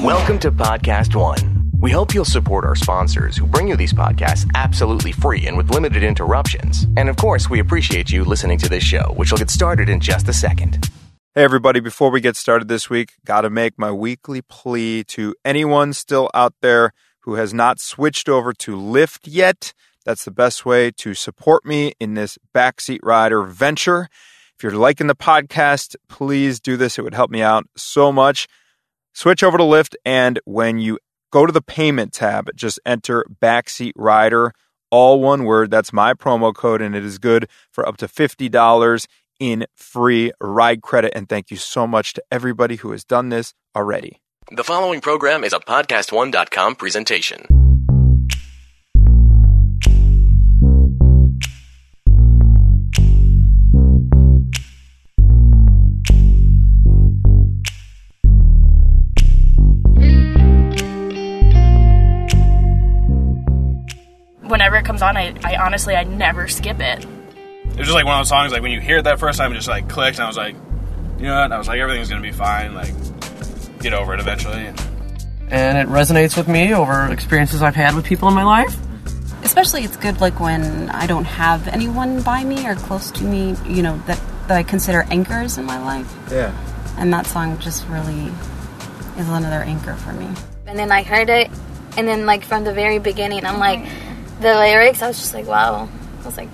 Welcome to Podcast One. We hope you'll support our sponsors who bring you these podcasts absolutely free and with limited interruptions. And of course, we appreciate you listening to this show, which will get started in just a second. Hey everybody, before we get started this week, gotta make my weekly plea to anyone still out there who has not switched over to Lyft yet. That's the best way to support me in this backseat rider venture. If you're liking the podcast, please do this. It would help me out so much. Switch over to Lyft, and when you go to the payment tab, just enter Backseat Rider, all one word. That's my promo code, and it is good for up to $50 in free ride credit. And thank you so much to everybody who has done this already. The following program is a PodcastOne.com presentation. Whenever it comes on, I honestly never skip it. It was just like one of those songs, like when you hear it that first time, it just like clicked, and I was like, you know what? I was like, everything's gonna be fine. Like, get over it eventually. And it resonates with me over experiences I've had with people in my life. Especially it's good like when I don't have anyone by me or close to me, you know, that I consider anchors in my life. Yeah. And that song just really is another anchor for me. And then I heard it, and then like from the very beginning, I'm like, the lyrics, I was just like, wow. I was like,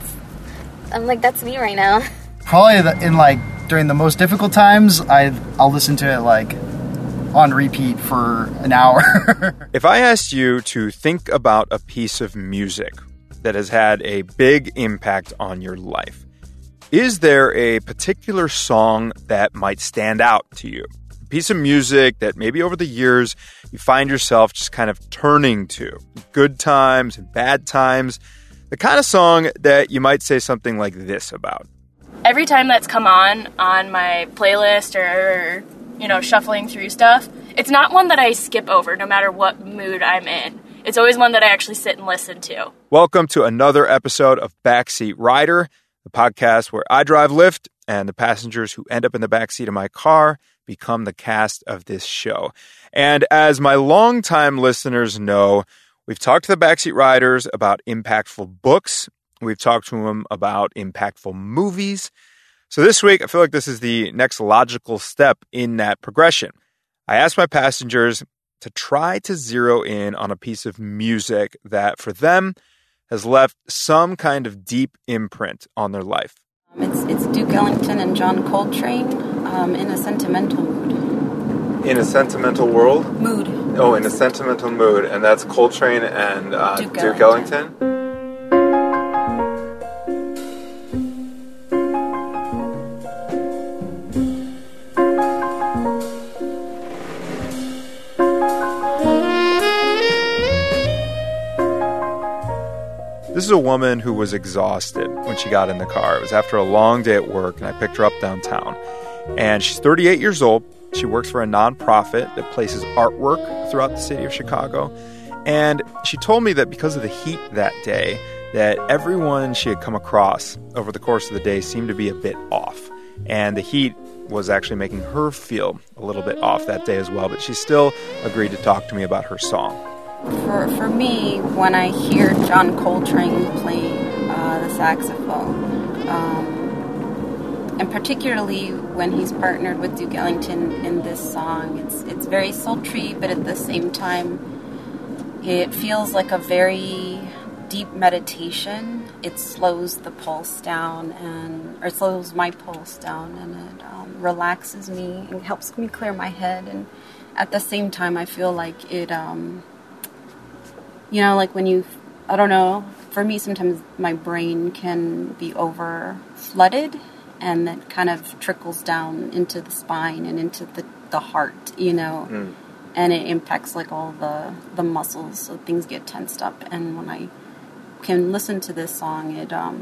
that's me right now. Probably during the most difficult times, I'll listen to it like on repeat for an hour. If I asked you to think about a piece of music that has had a big impact on your life, is there a particular song that might stand out to you? A piece of music that maybe over the years you find yourself just kind of turning to, good times and bad times, the kind of song that you might say something like this about. Every time that's come on my playlist or, you know, shuffling through stuff, it's not one that I skip over no matter what mood I'm in. It's always one that I actually sit and listen to. Welcome to another episode of Backseat Rider, the podcast where I drive Lyft and the passengers who end up in the backseat of my car become the cast of this show. And as my longtime listeners know, we've talked to the backseat riders about impactful books. We've talked to them about impactful movies. So this week, I feel like this is the next logical step in that progression. I asked my passengers to try to zero in on a piece of music that, for them, has left some kind of deep imprint on their life. It's Duke Ellington and John Coltrane, In a Sentimental Mood. In a Sentimental World? Mood. Oh, In a Sentimental Mood. And that's Coltrane and Duke Ellington? This is a woman who was exhausted when she got in the car. It was after a long day at work, and I picked her up downtown. And she's 38 years old. She works for a nonprofit that places artwork throughout the city of Chicago. And she told me that because of the heat that day, that everyone she had come across over the course of the day seemed to be a bit off. And the heat was actually making her feel a little bit off that day as well. But she still agreed to talk to me about her song. For me, when I hear John Coltrane play the saxophone, and particularly when he's partnered with Duke Ellington in this song, it's very sultry, but at the same time, it feels like a very deep meditation. It slows the pulse down, or slows my pulse down, and it relaxes me and helps me clear my head. And at the same time, I feel like it. You know, like when I don't know, for me sometimes my brain can be over flooded, and that kind of trickles down into the spine and into the heart, you know, and it impacts like all the muscles, so things get tensed up. And when I can listen to this song,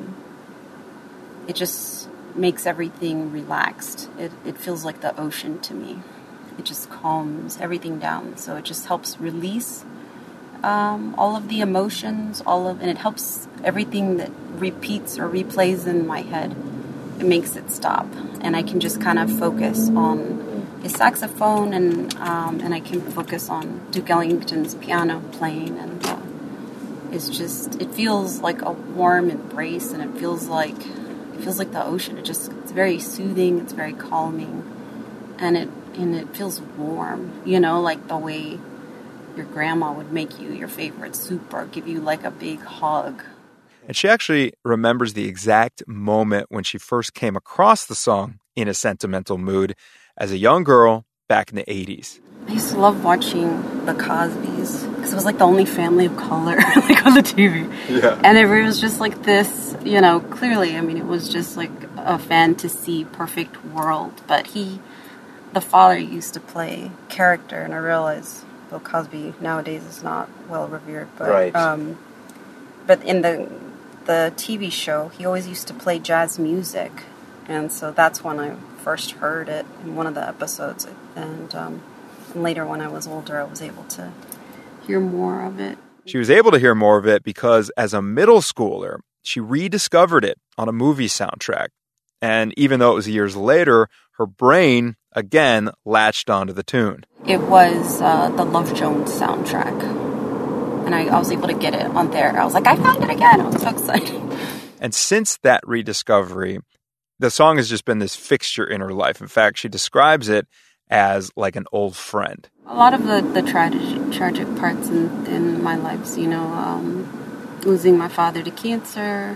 it just makes everything relaxed. It feels like the ocean to me. It just calms everything down, so it just helps release all of the emotions, and it helps everything that repeats or replays in my head. It makes it stop, and I can just kind of focus on his saxophone, and I can focus on Duke Ellington's piano playing, and it feels like a warm embrace, and it feels like the ocean. It's very soothing, it's very calming, and it feels warm, like the way your grandma would make you your favorite soup or give you like a big hug. And she actually remembers the exact moment when she first came across the song In a Sentimental Mood as a young girl back in the 80s. I used to love watching The Cosbys because it was like the only family of color like on the TV. Yeah. And it was just like this, clearly, it was just like a fantasy perfect world. But the father used to play character, and I realize Bill Cosby nowadays is not well revered. But, right. But in the TV show, he always used to play jazz music. And so that's when I first heard it in one of the episodes. And later, when I was older, I was able to hear more of it. She was able to hear more of it because as a middle schooler, she rediscovered it on a movie soundtrack. And even though it was years later, her brain, again, latched onto the tune. It was the Love Jones soundtrack. And I was able to get it on there. I was like, I found it again. I was so excited. And since that rediscovery, the song has just been this fixture in her life. In fact, she describes it as like an old friend. A lot of the tragic parts in my life, losing my father to cancer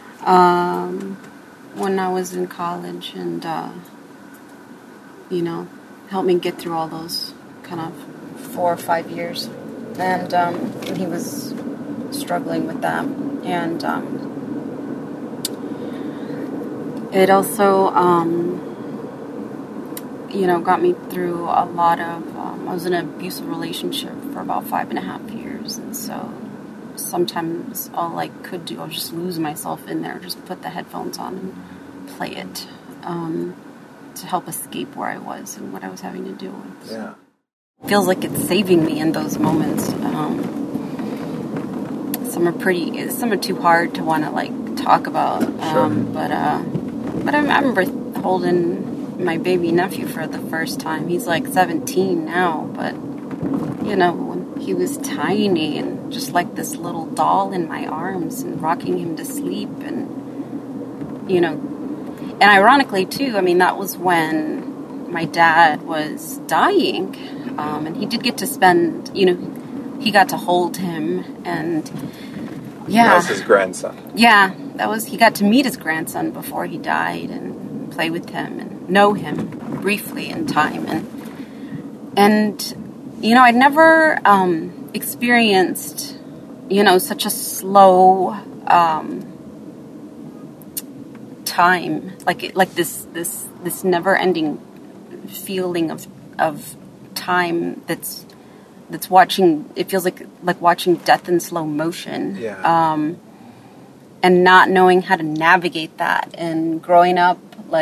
when I was in college, and, helped me get through all those kind of 4 or 5 years. And he was struggling with that. And it also, got me through a lot of, I was in an abusive relationship for about 5.5 years. And so sometimes all I could do, I would just lose myself in there, just put the headphones on and play it to help escape where I was and what I was having to deal with. Yeah. Feels like it's saving me in those moments. Some are too hard to want to talk about. Sure. But I remember holding my baby nephew for the first time. He's like 17 now, but when he was tiny and just like this little doll in my arms and rocking him to sleep, and and ironically too, that was when my dad was dying. And he did get to spend, he got to hold him, and yeah. That was his grandson. Yeah, he got to meet his grandson before he died and play with him and know him briefly in time. And I'd never experienced, such a slow time, like this never-ending feeling of time that's watching. It feels like watching death in slow motion. Yeah. And not knowing how to navigate that, and growing up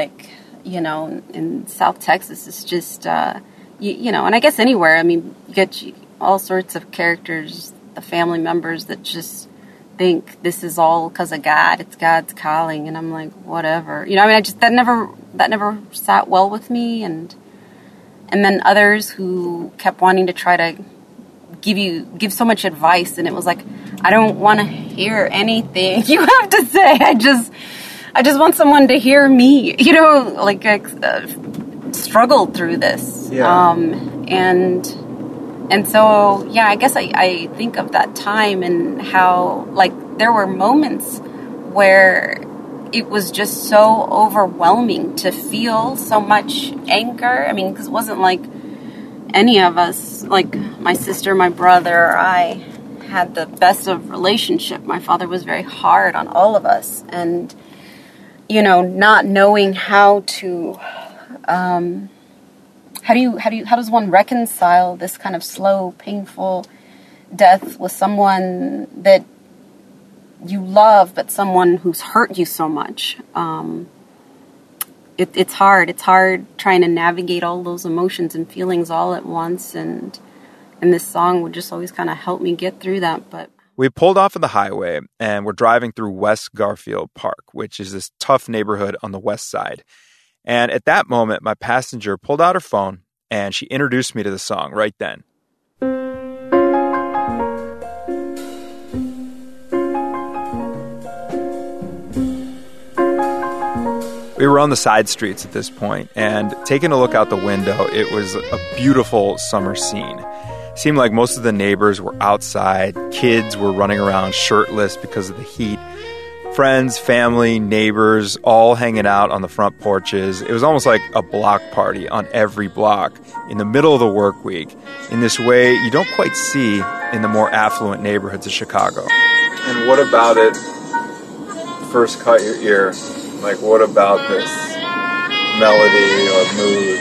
in South Texas, is just and I guess anywhere. You get all sorts of characters, the family members that just think this is all because of God. It's God's calling, and I'm like, whatever. That never sat well with me, and then others who kept wanting to try to give so much advice, and it was like, I don't want to hear anything you have to say. I just want someone to hear me, I struggled through this. Yeah. And so, yeah, I guess I think of that time and how, there were moments where it was just so overwhelming to feel so much anger. Because it wasn't like any of us, like my sister, my brother, I had the best of relationship. My father was very hard on all of us. And, not knowing how to, how does one reconcile this kind of slow, painful death with someone that you love, but someone who's hurt you so much? It's hard. It's hard trying to navigate all those emotions and feelings all at once. And this song would just always kind of help me get through that. But we pulled off of the highway and we're driving through West Garfield Park, which is this tough neighborhood on the west side. And at that moment, my passenger pulled out her phone and she introduced me to the song right then. We were on the side streets at this point, and taking a look out the window, it was a beautiful summer scene. It seemed like most of the neighbors were outside, kids were running around shirtless because of the heat, friends, family, neighbors, all hanging out on the front porches. It was almost like a block party on every block in the middle of the work week, in this way you don't quite see in the more affluent neighborhoods of Chicago. And what about it first caught your ear? Like, what about this melody or mood?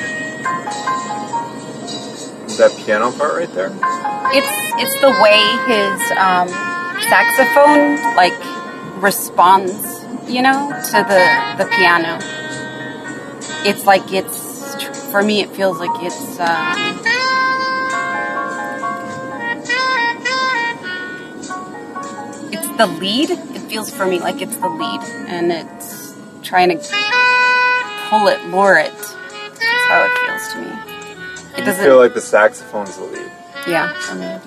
Is that piano part right there? It's the way his saxophone like responds, you know, to the piano. It's like for me it feels like it's the lead. It feels for me like it's the lead, and it's trying to pull it, lure it. That's how it feels to me. It doesn't feel like the saxophone's the lead. Yeah, for me.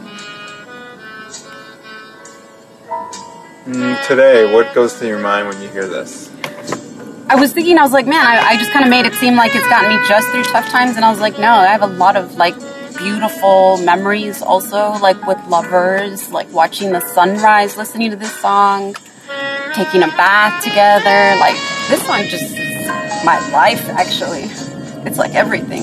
Today, what goes through your mind when you hear this? I was like, man, I just kind of made it seem like it's gotten me just through tough times, and I was like, no, I have a lot of like beautiful memories also, like with lovers, like watching the sunrise, listening to this song, taking a bath together. Like, this song just is my life, actually. It's like everything.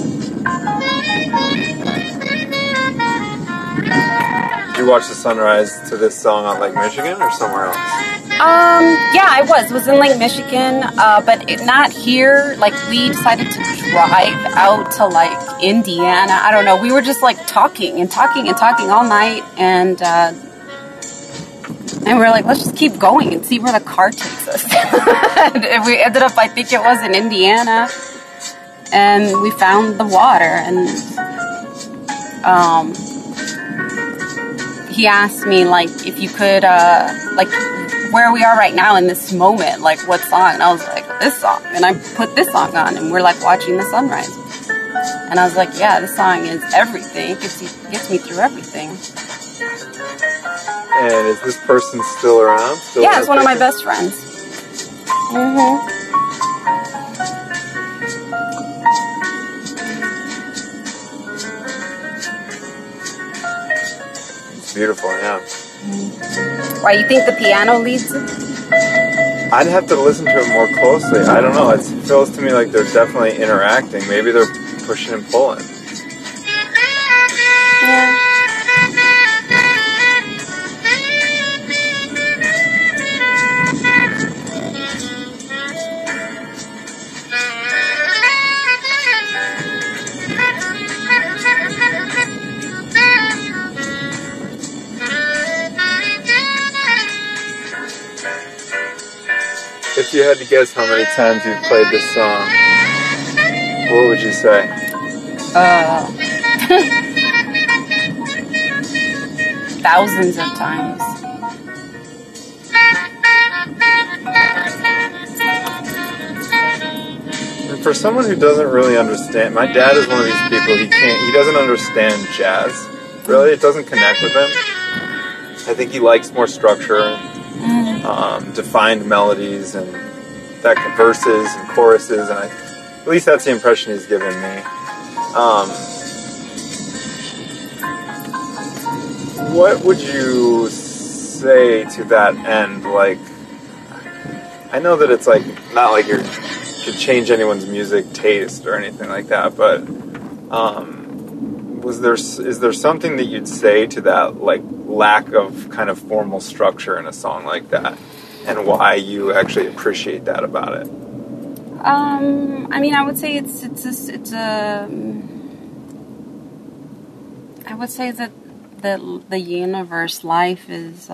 Did you watch the sunrise to this song on Lake Michigan or somewhere else? Yeah, I was in Lake Michigan, but not here. Like, we decided to drive out to, like, Indiana. I don't know. We were just, like, talking all night, and we were like, let's just keep going and see where the car takes us. And we ended up, I think it was in Indiana, and we found the water, and he asked me, like, if you could, like, where we are right now in this moment, like, what song? And I was like, this song. And I put this song on, and we're, like, watching the sunrise. And I was like, yeah, this song is everything. It gets me through everything. And is this person still around? Yeah, it's one of my best friends. Mm-hmm. It's beautiful, yeah. Why, you think the piano leads it? I'd have to listen to it more closely. I don't know. It feels to me like they're definitely interacting. Maybe they're pushing and pulling. Yeah. If you had to guess how many times you've played this song, what would you say? Thousands of times. And for someone who doesn't really understand, my dad is one of these people, he doesn't understand jazz. Really, it doesn't connect with him. I think he likes more structure, defined melodies, and that verses and choruses, and at least that's the impression he's given me. What would you say to that end? Like, I know that it's like not like you could change anyone's music taste or anything like that, but is there something that you'd say to that, like, lack of kind of formal structure in a song like that, and why you actually appreciate that about it? I mean, I would say I would say that the universe, life is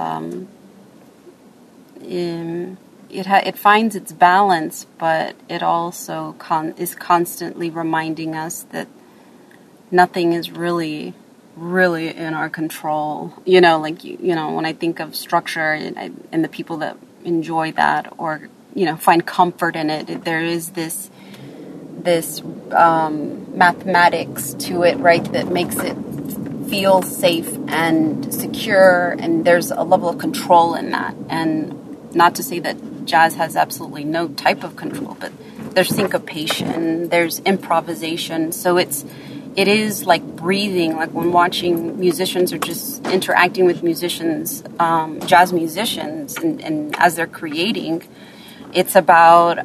it finds its balance, but it also is constantly reminding us that nothing is really in our control. You know, like, you know, when I think of structure and the people that enjoy that, or, you know, find comfort in it, there is this this mathematics to it, right, that makes it feel safe and secure, and there's a level of control in that. And not to say that jazz has absolutely no type of control, but there's syncopation, there's improvisation, so it is like breathing, like when watching musicians or just interacting with musicians, jazz musicians, and as they're creating, it's about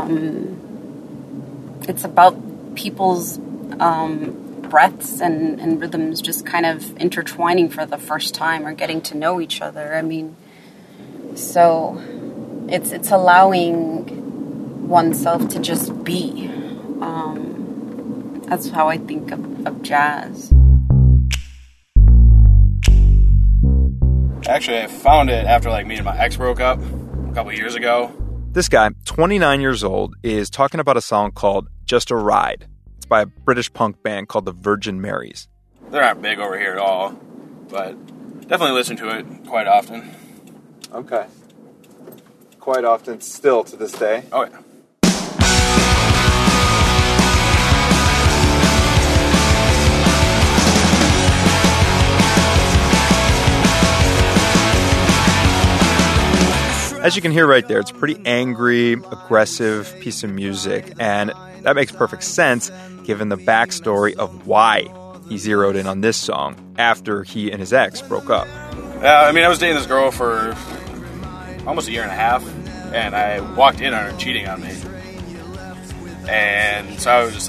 people's breaths and rhythms just kind of intertwining for the first time or getting to know each other. I mean, so it's allowing oneself to just be. That's how I think of jazz. Actually, I found it after me and my ex broke up a couple years ago. This guy, 29 years old, is talking about a song called Just a Ride. It's by a British punk band called the Virgin Marys. They're not big over here at all, but definitely listen to it quite often. Okay. Quite often, still to this day. Oh, yeah. As you can hear right there, it's a pretty angry, aggressive piece of music, and that makes perfect sense given the backstory of why he zeroed in on this song after he and his ex broke up. I was dating this girl for almost a year and a half, and I walked in on her cheating on me. And so I was just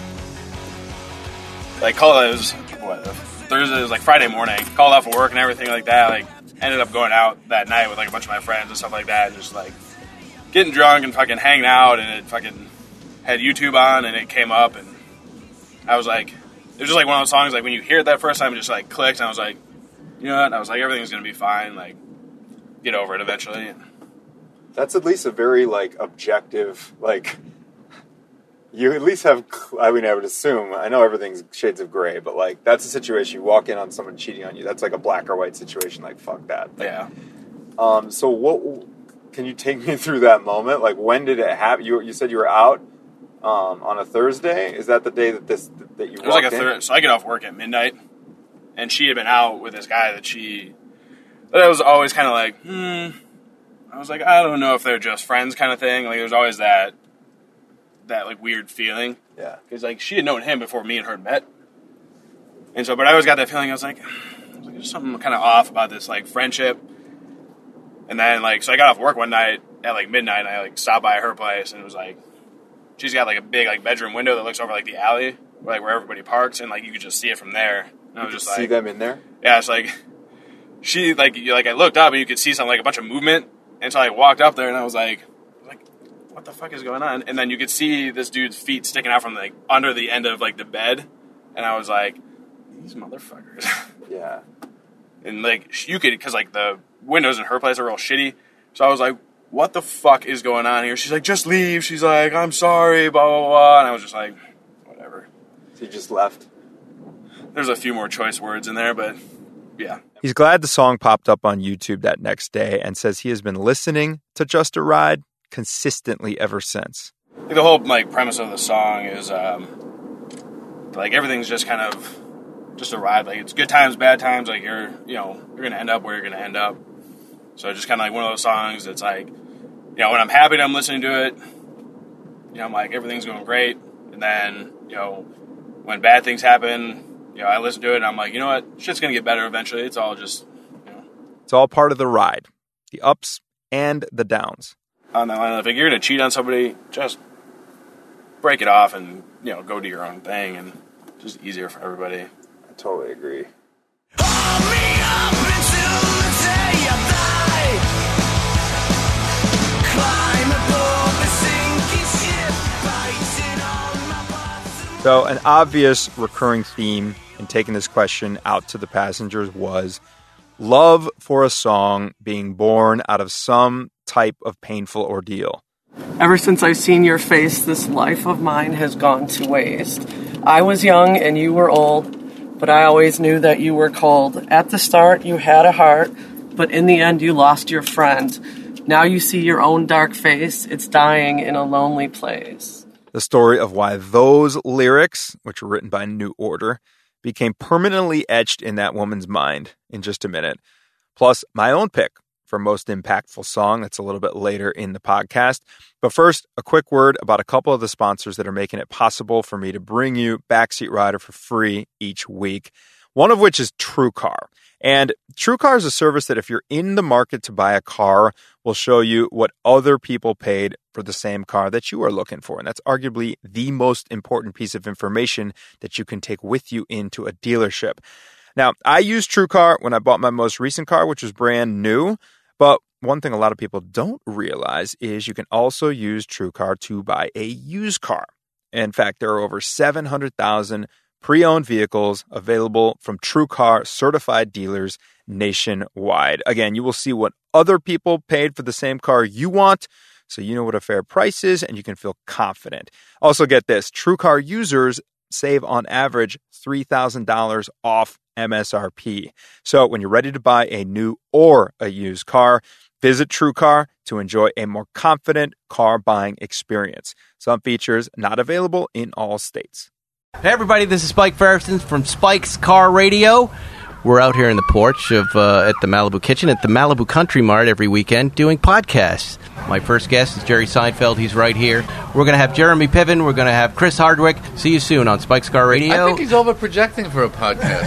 called, it was, Thursday, it was Friday morning, called off of work and everything like that, ended up going out that night with a bunch of my friends and stuff like that, and just getting drunk and fucking hanging out, and it fucking had YouTube on, and it came up, and I was it was just one of those songs, when you hear it that first time, it just clicked, and I was you know what, and I was everything's gonna be fine, get over it eventually. That's at least a very, objective, you at least have, I would assume, I know everything's shades of gray, but, that's a situation, you walk in on someone cheating on you, that's a black or white situation, fuck that. Yeah. So what, can you take me through that moment? When did it happen? You said you were out, on a Thursday? Is that the day that you walked in? So I get off work at midnight, and she had been out with this guy that I was always kind of I was I don't know if they're just friends kind of thing. There's always that weird feeling. Yeah. Because she had known him before me and her met. And so, but I always got that feeling, I was there's something kind of off about this friendship. And then so I got off work one night at midnight, and I stopped by her place, and it was she's got a big bedroom window that looks over the alley where everybody parks, and you could just see it from there. And I was just see them in there? Yeah, it's she I looked up and you could see something a bunch of movement, and so I walked up there and I was what the fuck is going on? And then you could see this dude's feet sticking out from under the end of the bed, and I was these motherfuckers. Yeah. And you could, because the windows in her place are real shitty, so I was what the fuck is going on here? She's just leave. She's I'm sorry, blah blah blah, and I was just whatever. So you just left? There's a few more choice words in there, but yeah. He's glad the song popped up on YouTube that next day, and says he has been listening to Just a Ride consistently ever since. The whole premise of the song is everything's just kind of just a ride. It's good times, bad times. You're gonna end up where you're gonna end up. So just kind of one of those songs that's when I'm happy, I'm listening to it. I'm everything's going great, and then when bad things happen, I listen to it and I'm you know what, shit's gonna get better eventually. It's all just It's all part of the ride, the ups and the downs. On that line, if you're going to cheat on somebody, just break it off and, go do your own thing, and just easier for everybody. I totally agree. So an obvious recurring theme in taking this question out to the passengers was love for a song being born out of some type of painful ordeal. Ever since I've seen your face, this life of mine has gone to waste. I was young and you were old, but I always knew that you were cold. At the start, you had a heart, but in the end, you lost your friend. Now you see your own dark face. It's dying in a lonely place. the story of why those lyrics, which were written by New Order, became permanently etched in that woman's mind in just a minute. Plus, my own pick for most impactful song. That's a little bit later in the podcast. But first, a quick word about a couple of the sponsors that are making it possible for me to bring you Backseat Rider for free each week. One of which is TrueCar. And TrueCar is a service that if you're in the market to buy a car, will show you what other people paid for the same car that you are looking for. And that's arguably the most important piece of information that you can take with you into a dealership. Now, I used TrueCar when I bought my most recent car, which was brand new. But one thing a lot of people don't realize is you can also use TrueCar to buy a used car. In fact, there are over 700,000 pre-owned vehicles available from TrueCar certified dealers nationwide. Again, you will see what other people paid for the same car you want, so you know what a fair price is and you can feel confident. Also get this, TrueCar users save on average $3,000 off MSRP. So when you're ready to buy a new or a used car, visit TrueCar to enjoy a more confident car buying experience. Some features not available in all states. Hey everybody, this is Spike Ferguson from Spike's Car Radio. We're out here in the porch of at the Malibu Kitchen at the Malibu Country Mart every weekend doing podcasts. My first guest is Jerry Seinfeld. He's right here. We're going to have Jeremy Piven. We're going to have Chris Hardwick. See you soon on Spike's Car Radio. I think he's over-projecting for a podcast.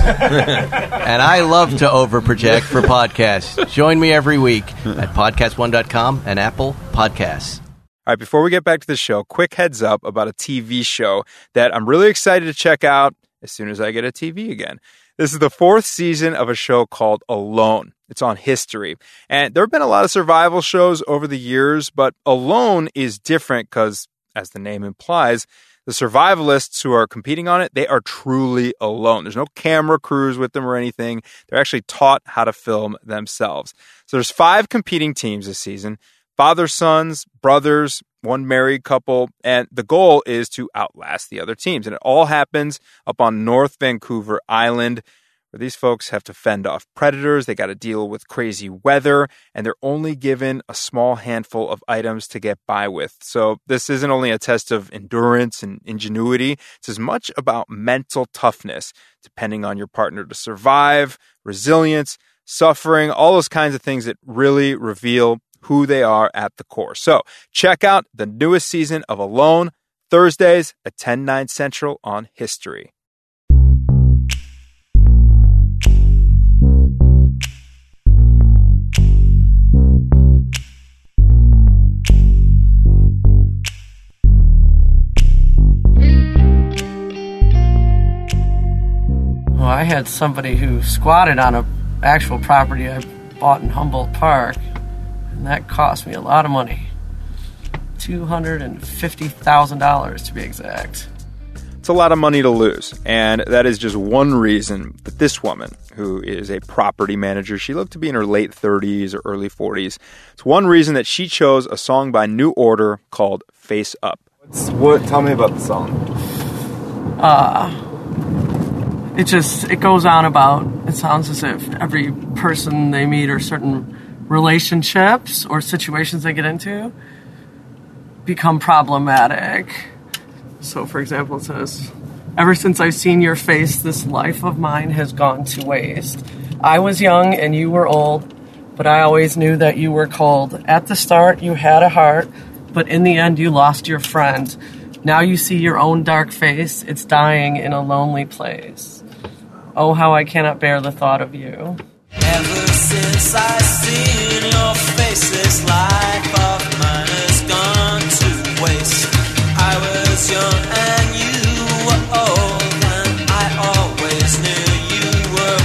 And I love to over-project for podcasts. Join me every week at podcastone.com and Apple Podcasts. All right, before we get back to the show, quick heads up about a TV show that I'm really excited to check out as soon as I get a TV again. This is the 4th season of a show called Alone. It's on History. And there have been a lot of survival shows over the years, but Alone is different because, as the name implies, the survivalists who are competing on it, they are truly alone. There's no camera crews with them or anything. They're actually taught how to film themselves. So there's 5 competing teams this season. Father, sons, brothers, one married couple, and the goal is to outlast the other teams. And it all happens up on North Vancouver Island, where these folks have to fend off predators. They got to deal with crazy weather, and they're only given a small handful of items to get by with. So this isn't only a test of endurance and ingenuity. It's as much about mental toughness, depending on your partner to survive, resilience, suffering, all those kinds of things that really reveal who they are at the core. So check out the newest season of Alone, Thursdays at 10/9 Central on History. Well, I had somebody who squatted on an actual property I bought in Humboldt Park. And that cost me a lot of money. $250,000 to be exact. It's a lot of money to lose. And that is just one reason that this woman, who is a property manager, she looked to be in her late 30s or early 40s. It's one reason that she chose a song by New Order called Face Up. Tell me about the song. It goes on about, it sounds as if every person they meet or certain relationships or situations they get into become problematic. So, for example, it says, "Ever since I've seen your face, this life of mine has gone to waste. I was young and you were old, but I always knew that you were cold. At the start, you had a heart, but in the end, you lost your friend. Now you see your own dark face. It's dying in a lonely place. Oh, how I cannot bear the thought of you." Ever since I seen your face, this life of mine has gone to waste. I was young and you were old, and I always knew you were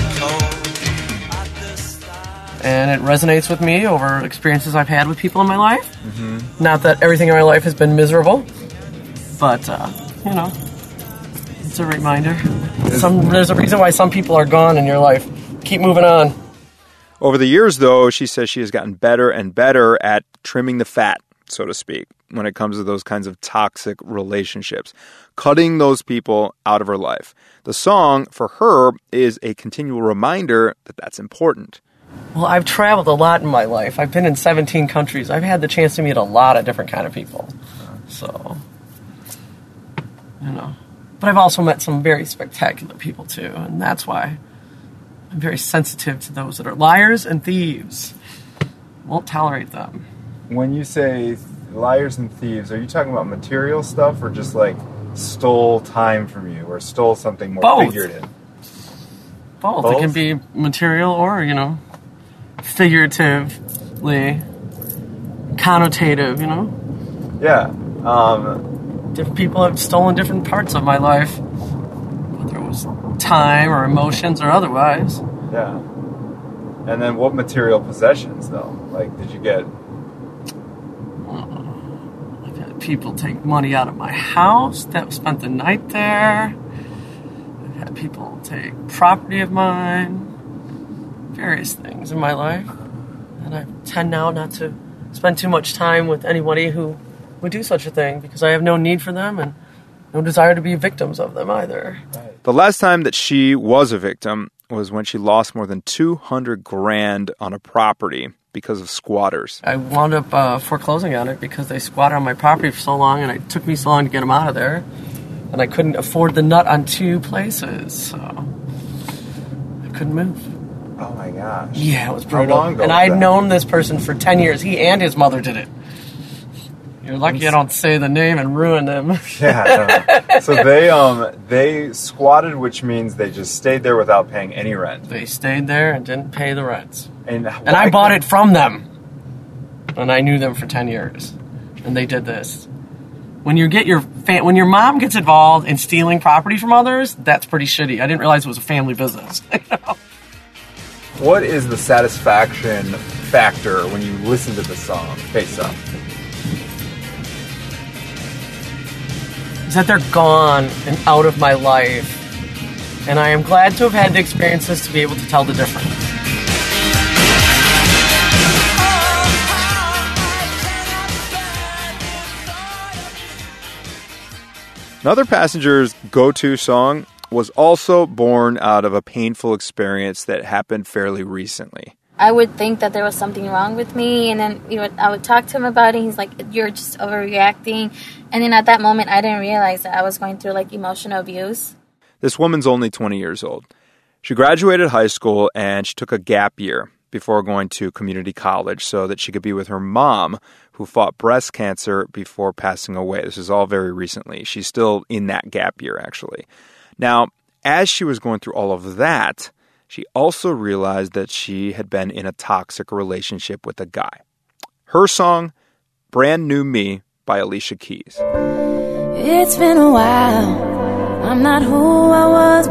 cold. And it resonates with me over experiences I've had with people in my life. Mm-hmm. Not that everything in my life has been miserable, but, it's a reminder. There's a reason why some people are gone in your life. Keep moving on. Over the years, though, she says she has gotten better and better at trimming the fat, so to speak, when it comes to those kinds of toxic relationships, cutting those people out of her life. The song, for her, is a continual reminder that that's important. Well, I've traveled a lot in my life. I've been in 17 countries. I've had the chance to meet a lot of different kind of people. So, But I've also met some very spectacular people, too, and that's why I'm very sensitive to those that are liars and thieves. Won't tolerate them. When you say liars and thieves, are you talking about material stuff or just like stole time from you or stole something more Both. figurative? Both. It can be material or, figuratively connotative, Yeah. Different people have stolen different parts of my life, whether it was time or emotions or otherwise. Yeah. And then what material possessions, though? Like, did you get... I've had people take money out of my house that spent the night there. I've had people take property of mine. Various things in my life. And I tend now not to spend too much time with anybody who would do such a thing because I have no need for them and no desire to be victims of them either. The last time that she was a victim was when she lost more than $200,000 on a property because of squatters. I wound up foreclosing on it because they squatted on my property for so long, and it took me so long to get them out of there. And I couldn't afford the nut on 2 places, so I couldn't move. Oh my gosh. Yeah, it was brutal. How long ago and was I'd that? known this person for 10 years. He and his mother did it. You're lucky I don't say the name and ruin them. Yeah. No. So they squatted, which means they just stayed there without paying any rent. They stayed there and didn't pay the rent. And I bought it from them. And I knew them for 10 years. And they did this. When you get when your mom gets involved in stealing property from others, that's pretty shitty. I didn't realize it was a family business. What is the satisfaction factor when you listen to the song Face Up? Is that they're gone and out of my life. And I am glad to have had the experiences to be able to tell the difference. Another passenger's go-to song was also born out of a painful experience that happened fairly recently. I would think that there was something wrong with me, and then I would talk to him about it. He's like, "You're just overreacting." And then at that moment, I didn't realize that I was going through emotional abuse. This woman's only 20 years old. She graduated high school and she took a gap year before going to community college so that she could be with her mom, who fought breast cancer before passing away. This is all very recently. She's still in that gap year, actually. Now, as she was going through all of that, she also realized that she had been in a toxic relationship with a guy. Her song, Brand New Me, by Alicia Keys. It's been a while, I'm not who I was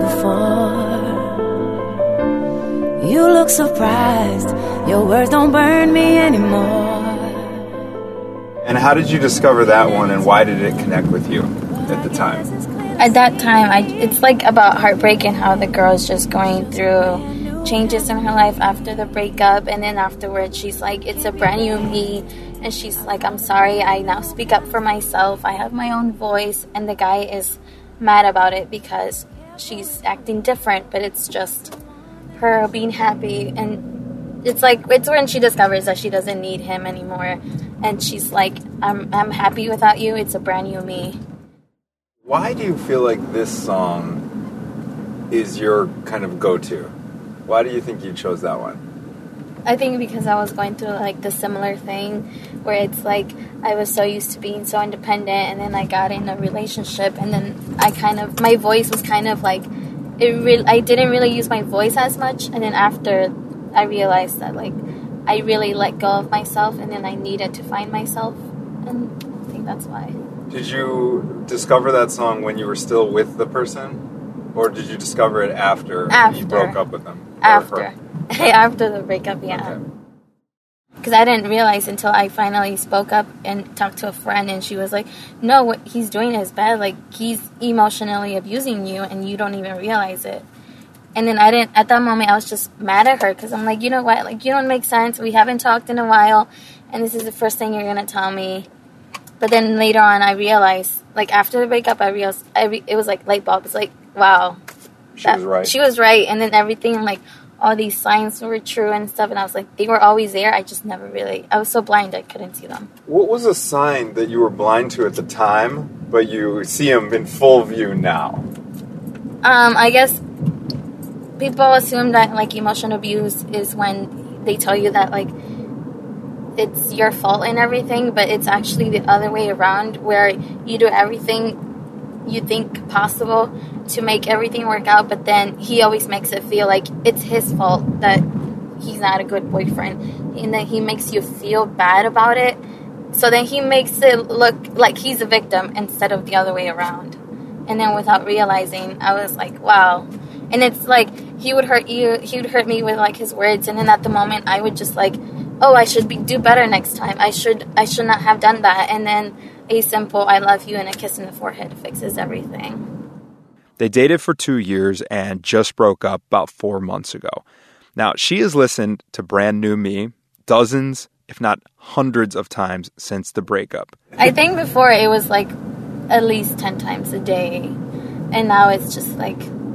before. You look surprised, your words don't burn me anymore. And how did you discover that one, and why did it connect with you at the time? At that time, it's about heartbreak and how the girl's just going through changes in her life after the breakup, and then afterwards she's like, it's a brand new me, and she's like, I'm sorry, I now speak up for myself, I have my own voice, and the guy is mad about it because she's acting different, but it's just her being happy, and it's when she discovers that she doesn't need him anymore, and she's like, I'm happy without you, it's a brand new me. Why do you feel like this song is your kind of go-to? Why do you think you chose that one? I think because I was going through the similar thing where it's I was so used to being so independent, and then I got in a relationship, and then my voice was I didn't really use my voice as much, and then after I realized that I really let go of myself, and then I needed to find myself, and I think that's why. Did you discover that song when you were still with the person? Or did you discover it after you broke up with them? After. After the breakup, yeah. Because I didn't realize until I finally spoke up and talked to a friend, and she was like, no, what he's doing is bad. He's emotionally abusing you, and you don't even realize it. And then at that moment, I was just mad at her, because I'm like, you know what? You don't make sense. We haven't talked in a while, and this is the first thing you're going to tell me. But then later on, I realized, after the breakup, I realized, it was light bulb. It's wow. She was right. She was right. And then everything, all these signs were true and stuff, and I was like, they were always there. I just never really, I was so blind I couldn't see them. What was a sign that you were blind to at the time, but you see them in full view now? I guess people assume that, like, emotional abuse is when they tell you that, like, it's your fault and everything, but it's actually the other way around, where you do everything you think possible to make everything work out, but then he always makes it feel like it's his fault that he's not a good boyfriend, and then he makes you feel bad about it, so then he makes it look like he's a victim instead of the other way around. And then without realizing, I was like, wow. And it's like, he would hurt me with, like, his words, and then at the moment I would just like, oh, I should do better next time. I should not have done that. And then a simple I love you and a kiss in the forehead fixes everything. They dated for 2 years and just broke up about 4 months ago. Now, she has listened to Brand New Me dozens, if not hundreds of times since the breakup. I think before it was like at least 10 times a day. And now it's just like,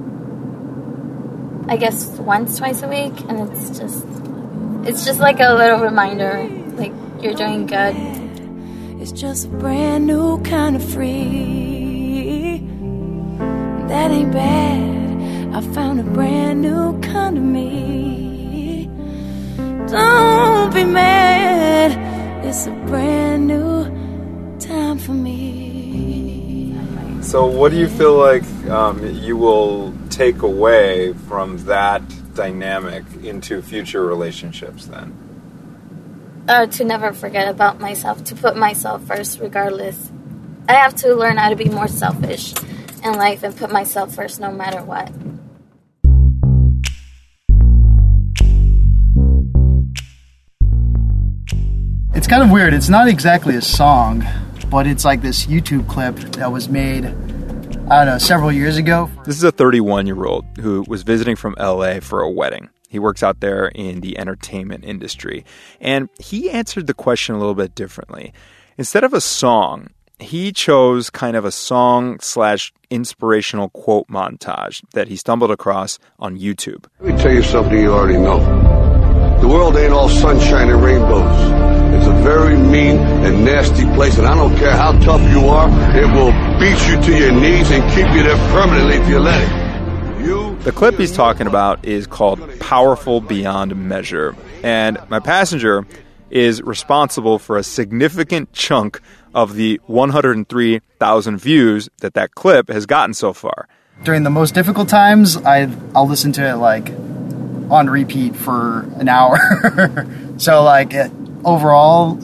I guess once, twice a week. And it's just like a little reminder, like, you're doing good. It's just a brand new kind of free. That ain't bad. I found a brand new kind of me. Don't be mad. It's a brand new time for me. So what do you feel like you will take away from that dynamic into future relationships then? To never forget about myself, to put myself first regardless. I have to learn how to be more selfish in life and put myself first no matter what. It's kind of weird. It's not exactly a song, but it's like this YouTube clip that was made, I don't know, several years ago. This is a 31-year-old who was visiting from LA for a wedding. He works out there in the entertainment industry. And he answered the question a little bit differently. Instead of a song, he chose kind of a song/inspirational quote montage that he stumbled across on YouTube. Let me tell you something you already know. The world ain't all sunshine and rainbows. It's a very mean and nasty place, and I don't care how tough you are, it will beat you to your knees and keep you there permanently if you let it. The clip he's talking about is called Powerful Beyond Measure, and my passenger is responsible for a significant chunk of the 103,000 views that clip has gotten so far. During the most difficult times, I'll listen to it like on repeat for an hour. So like overall,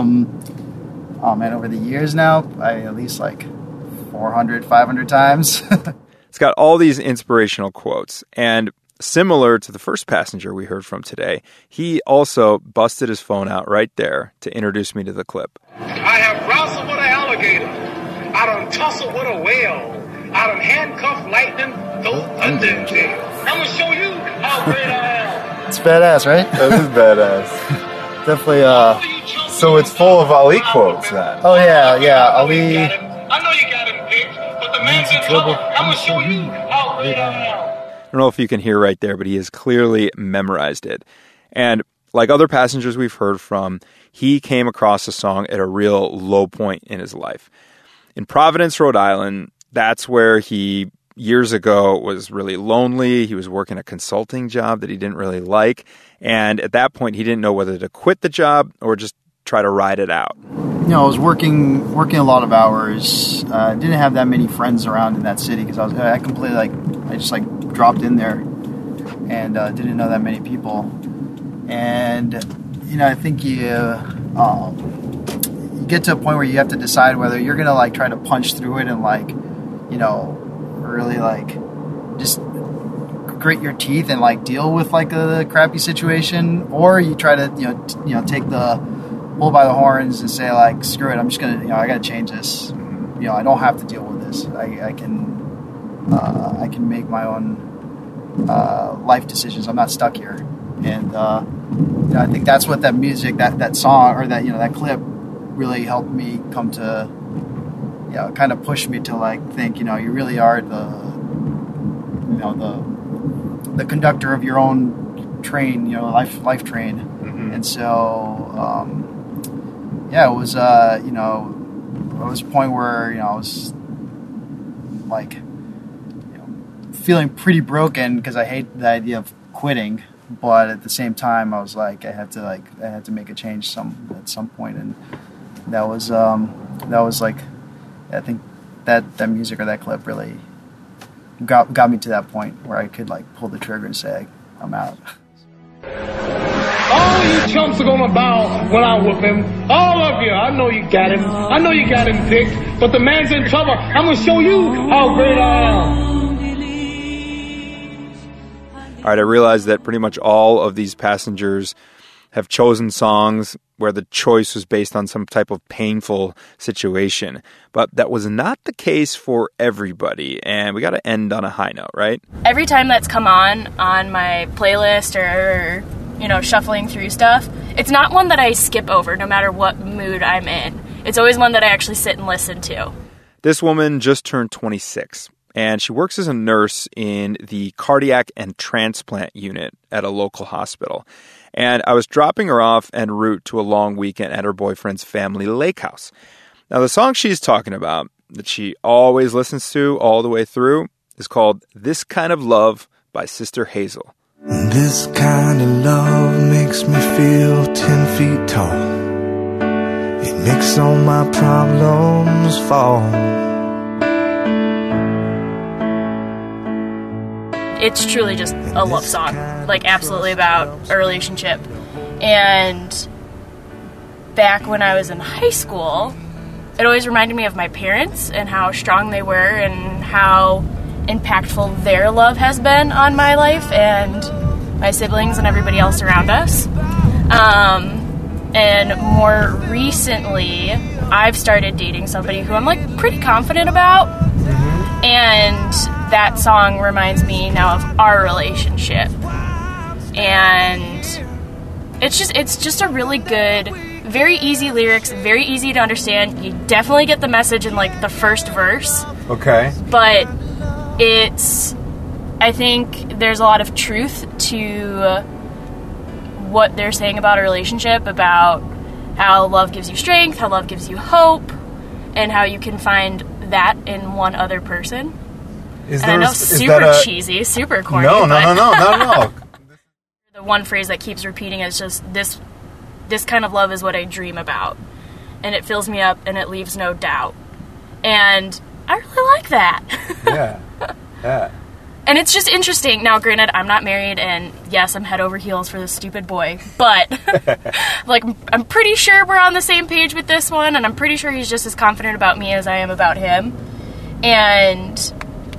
over the years now, I at least like 400, 500 times. It's got all these inspirational quotes, and similar to the first passenger we heard from today, he also busted his phone out right there to introduce me to the clip. I have wrestled with an alligator. I done tussled with a whale. I done handcuffed lightning, throw thunder in jail. I'm gonna show you how great I am. It's badass, right? That is badass. Definitely, so it's full of Ali quotes then. Oh yeah, Ali. I know you got him picked, but the man's in trouble. I'm gonna show you how great I am. I don't know if you can hear right there, but he has clearly memorized it. And like other passengers we've heard from, he came across the song at a real low point in his life. In Providence, Rhode Island, that's where he, years ago, was really lonely. He was working a consulting job that he didn't really like. And at that point, he didn't know whether to quit the job or just try to ride it out. You know, I was working a lot of hours. Didn't have that many friends around in that city because I just dropped in there and didn't know that many people. And I think you get to a point where you have to decide whether you're gonna try to punch through it and really just grit your teeth and deal with a crappy situation, or you try to take the bull by the horns and say screw it, I'm just gonna I gotta change this. I don't have to deal with this. I can make my own life decisions. I'm not stuck here. And I think that's what that music, that song, or that clip really helped me come to, kind of push me to think, you really are the conductor of your own train, life train. Mm-hmm. And so, it was, there was a point where, I was like, feeling pretty broken because I hate the idea of quitting, but at the same time, I was like, I had to make a change at some point, and that was like, I think that music or that clip really got me to that point where I could like pull the trigger and say, I'm out. All you chumps are gonna bow when I whoop him. All of you. I know you got him. I know you got him picked. But the man's in trouble. I'm gonna show you how great I am. All right, I realize that pretty much all of these passengers have chosen songs where the choice was based on some type of painful situation. But that was not the case for everybody, and we got to end on a high note, right? Every time that's come on my playlist or, shuffling through stuff, it's not one that I skip over no matter what mood I'm in. It's always one that I actually sit and listen to. This woman just turned 26. And she works as a nurse in the cardiac and transplant unit at a local hospital. And I was dropping her off en route to a long weekend at her boyfriend's family lake house. Now, the song she's talking about, that she always listens to all the way through, is called This Kind of Love by Sister Hazel. This kind of love makes me feel 10 feet tall. It makes all my problems fall. It's truly just a love song, like absolutely about a relationship. And back when I was in high school, it always reminded me of my parents and how strong they were and how impactful their love has been on my life and my siblings and everybody else around us. And more recently, I've started dating somebody who I'm like pretty confident about. And that song reminds me now of our relationship. And it's just a really good, very easy lyrics, very easy to understand. You definitely get the message in like the first verse. Okay. But I think there's a lot of truth to what they're saying about a relationship, about how love gives you strength, how love gives you hope, and how you can find that in one other person. I know, super cheesy, super corny. No. The one phrase that keeps repeating is just, this kind of love is what I dream about. And it fills me up and it leaves no doubt. And I really like that. Yeah. And it's just interesting. Now, granted, I'm not married, and yes, I'm head over heels for this stupid boy, but like, I'm pretty sure we're on the same page with this one, and I'm pretty sure he's just as confident about me as I am about him. And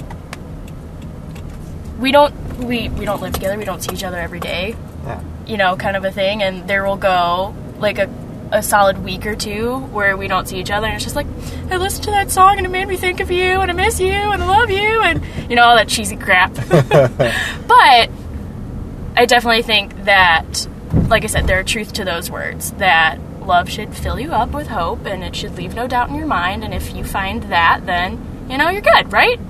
we don't live together. We don't see each other every day. Yeah. Kind of a thing. And there will go like a solid week or two where we don't see each other, and it's just like, I listened to that song and it made me think of you, and I miss you, and I love you, and all that cheesy crap. But I definitely think that, like I said, there are truth to those words, that love should fill you up with hope and it should leave no doubt in your mind, and if you find that, then you're good, right?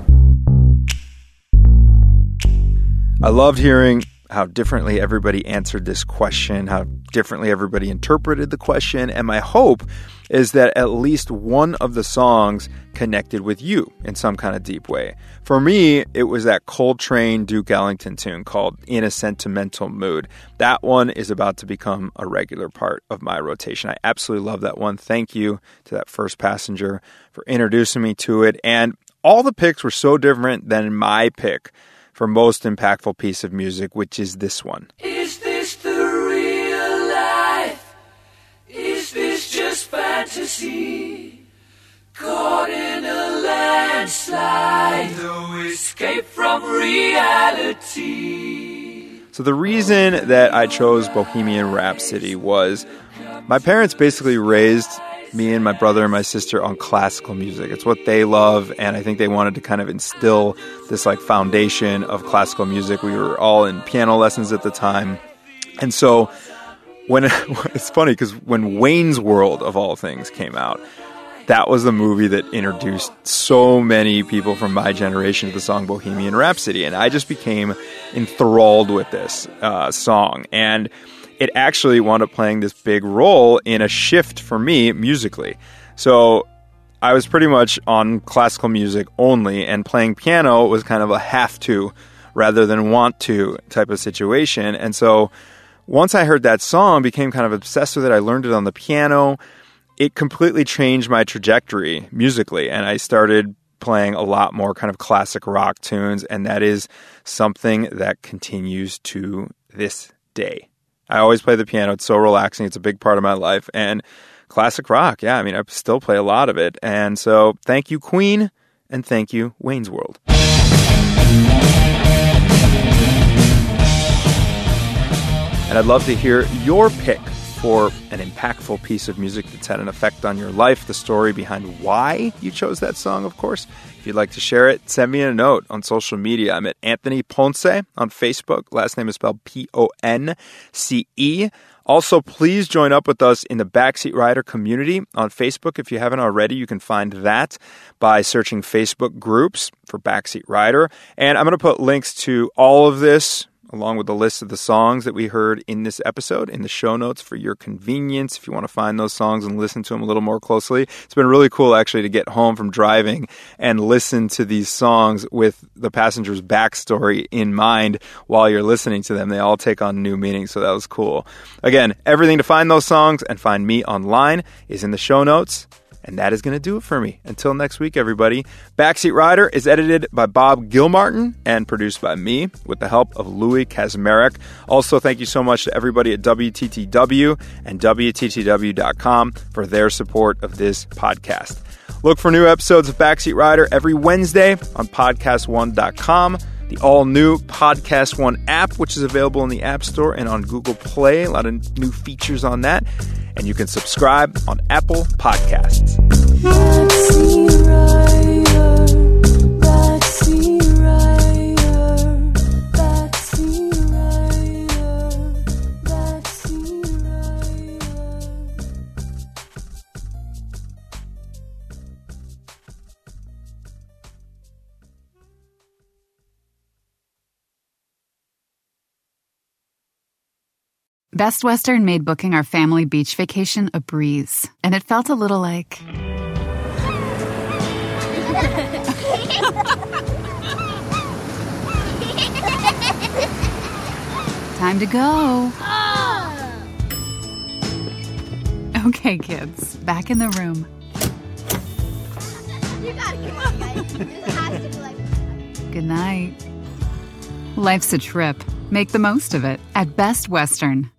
I loved hearing how differently everybody answered this question, how differently everybody interpreted the question, and my hope is that at least one of the songs connected with you in some kind of deep way. For me, it was that Coltrane Duke Ellington tune called In a Sentimental Mood. That one is about to become a regular part of my rotation. I absolutely love that one. Thank you to that first passenger for introducing me to it, and all the picks were so different than my pick for most impactful piece of music, which is this one. Is this the real life? Is this just fantasy? Caught in a landslide, no escape from reality. So the reason that I chose Bohemian Rhapsody was my parents basically raised me and my brother and my sister on classical music. It's what they love, and I think they wanted to kind of instill this like foundation of classical music. We were all in piano lessons at the time. And so it's funny because when Wayne's World, of all things, came out, that was the movie that introduced so many people from my generation to the song Bohemian Rhapsody. And I just became enthralled with this song. And it actually wound up playing this big role in a shift for me musically. So I was pretty much on classical music only, and playing piano was kind of a have to rather than want to type of situation. And so once I heard that song, became kind of obsessed with it. I learned it on the piano. It completely changed my trajectory musically, and I started playing a lot more kind of classic rock tunes, and that is something that continues to this day. I always play the piano. It's so relaxing. It's a big part of my life. And classic rock, yeah, I mean, I still play a lot of it. And so thank you, Queen, and thank you, Wayne's World. And I'd love to hear your pick for an impactful piece of music that's had an effect on your life, the story behind why you chose that song, of course. If you'd like to share it, send me a note on social media. I'm at Anthony Ponce on Facebook. Last name is spelled Ponce. Also, please join up with us in the Backseat Rider community on Facebook. If you haven't already, you can find that by searching Facebook groups for Backseat Rider. And I'm going to put links to all of this, along with the list of the songs that we heard in this episode, in the show notes for your convenience, if you want to find those songs and listen to them a little more closely. It's been really cool, actually, to get home from driving and listen to these songs with the passenger's backstory in mind while you're listening to them. They all take on new meaning, so that was cool. Again, everything to find those songs and find me online is in the show notes. And that is going to do it for me. Until next week, everybody. Backseat Rider is edited by Bob Gilmartin and produced by me with the help of Louis Kazmarek. Also, thank you so much to everybody at WTTW and WTTW.com for their support of this podcast. Look for new episodes of Backseat Rider every Wednesday on PodcastOne.com. The all-new Podcast One app, which is available in the App Store and on Google Play. A lot of new features on that. And you can subscribe on Apple Podcasts. Backseat rider, backseat rider, backseat rider, backseat rider. Best Western made booking our family beach vacation a breeze, and it felt a little like... Time to go. Okay, kids, back in the room. You gotta come on, guys. This has to be like... Good night. Life's a trip. Make the most of it at Best Western.